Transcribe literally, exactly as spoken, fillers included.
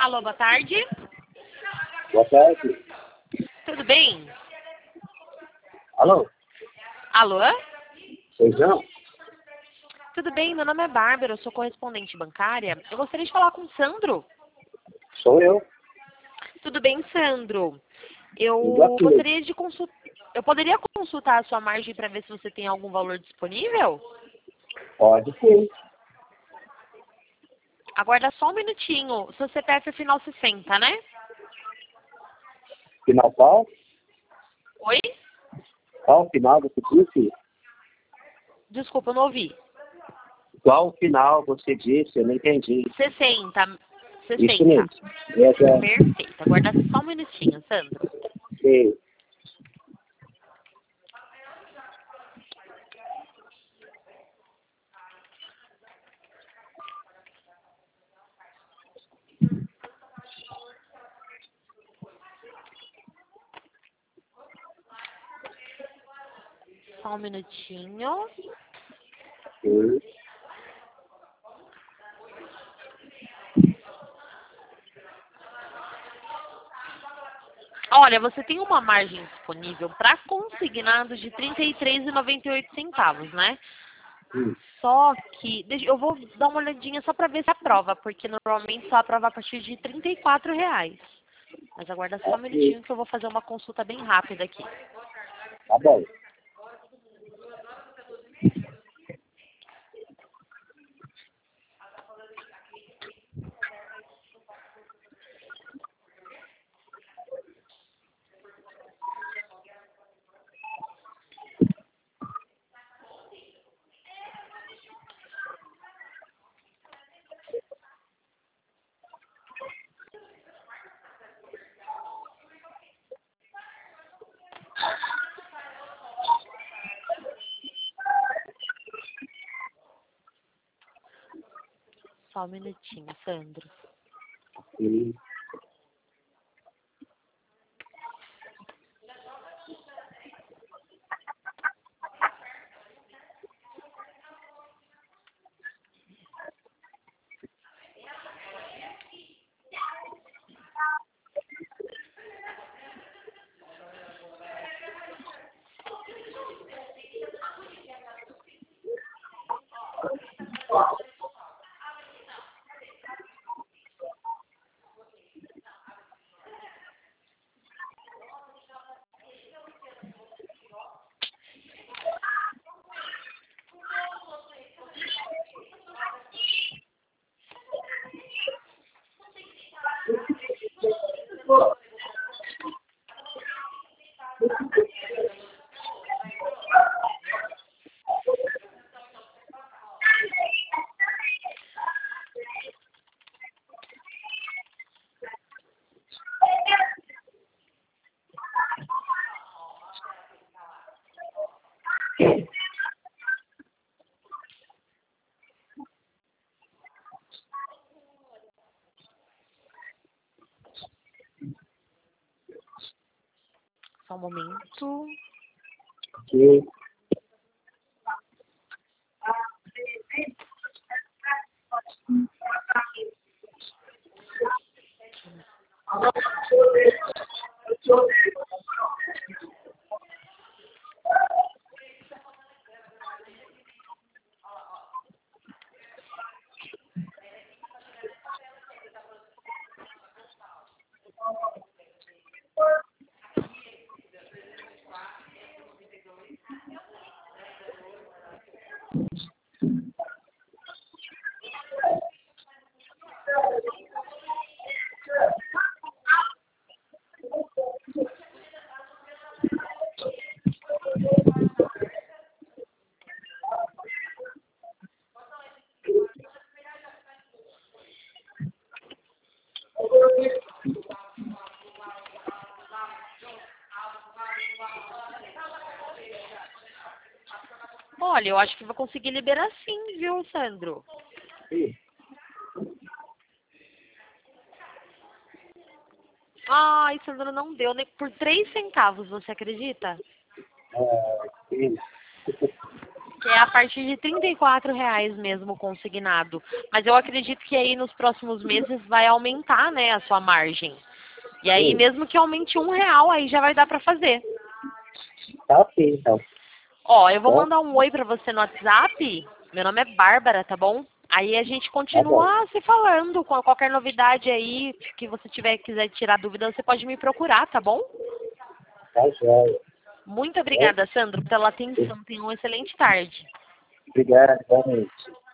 Alô, boa tarde. Boa tarde. Tudo bem? Alô? Alô? Feijão? Tudo bem, meu nome é Bárbara, eu sou correspondente bancária. Eu gostaria de falar com o Sandro. Sou eu. Tudo bem, Sandro? Tudo Eu aqui. gostaria de consultar... Eu poderia consultar a sua margem para ver se você tem algum valor disponível? Pode sim. Aguarda só um minutinho. Seu C P F é final sessenta, né? Final qual? Oi? Qual o final você disse? Desculpa, eu não ouvi. Qual o final você disse? Eu não entendi. sessenta. Isso sessenta. mesmo. Essa... Perfeito. Aguarda só um minutinho, Sandro. Sim. Só um minutinho. Sim. Olha, você tem uma margem disponível para consignados de trinta e três reais e noventa e oito centavos, né? Sim. Só que, deixa- eu vou dar uma olhadinha só para ver se aprova, porque normalmente só aprova a partir de trinta e quatro reais. Mas aguarda só um Aqui. minutinho que eu vou fazer uma consulta bem rápida aqui. Tá bom. Só um minutinho, Sandro. Sim. Só um momento. Sim. Olha, eu acho que vou conseguir liberar sim, viu, Sandro? Sim. Ai, Sandro, não deu nem por três centavos, você acredita? É, sim. que é a partir de trinta e quatro reais mesmo consignado. Mas eu acredito que aí nos próximos meses vai aumentar, né, a sua margem. E aí, Sim. mesmo que aumente um real, aí já vai dar para fazer. Tá ok, então. Ó, eu vou Bom, mandar um oi para você no WhatsApp. Meu nome é Bárbara, tá bom? Aí a gente tá bom. continua se falando. Com qualquer novidade aí que você tiver quiser tirar dúvida, você pode me procurar, tá bom? Tá joia. Muito Bom, obrigada, Sandro, pela atenção. Tenha uma excelente tarde. obrigado, igualmente.